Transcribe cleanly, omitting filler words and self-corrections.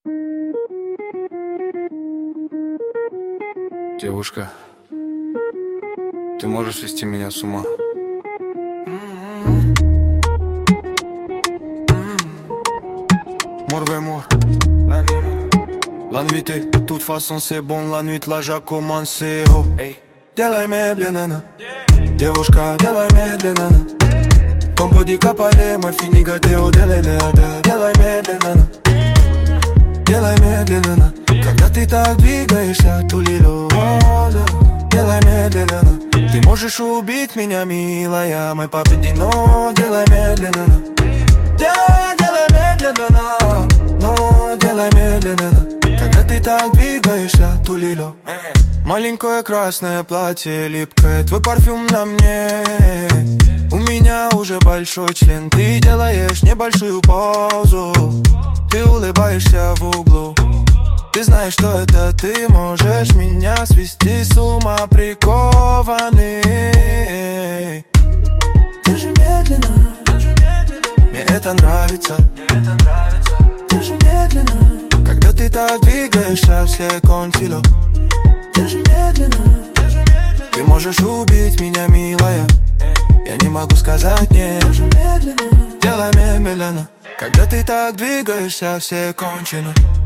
Девушка, ты можешь свести меня с ума? Mort. La nuit de toute façon c'est bon, la nuit là j'ai commencé. Oh, делай медленно, девушка, делай медленно. Комподи капали, мы финига тео, делай медленно. Делай медленно. Когда ты так двигаешься, тулило, делай медленно. Ты можешь убить меня, милая, мы победим, делай медленно. Делай медленно, но делай медленно. Когда ты так двигаешься, тулило. Маленькое красное платье липкое, твой парфюм на мне. У меня уже большой член, ты делаешь небольшую паузу. Ты улыбаешься в углу. Ты знаешь, что это ты можешь меня свести с ума, прикованный. Держи медленно, мне это нравится. Держи медленно. Когда ты так двигаешься, все конфило. Держи медленно. Ты можешь убить меня, милая. Я не могу сказать нет. Держи медленно. Делай медленно. Когда ты так двигаешься, все кончено.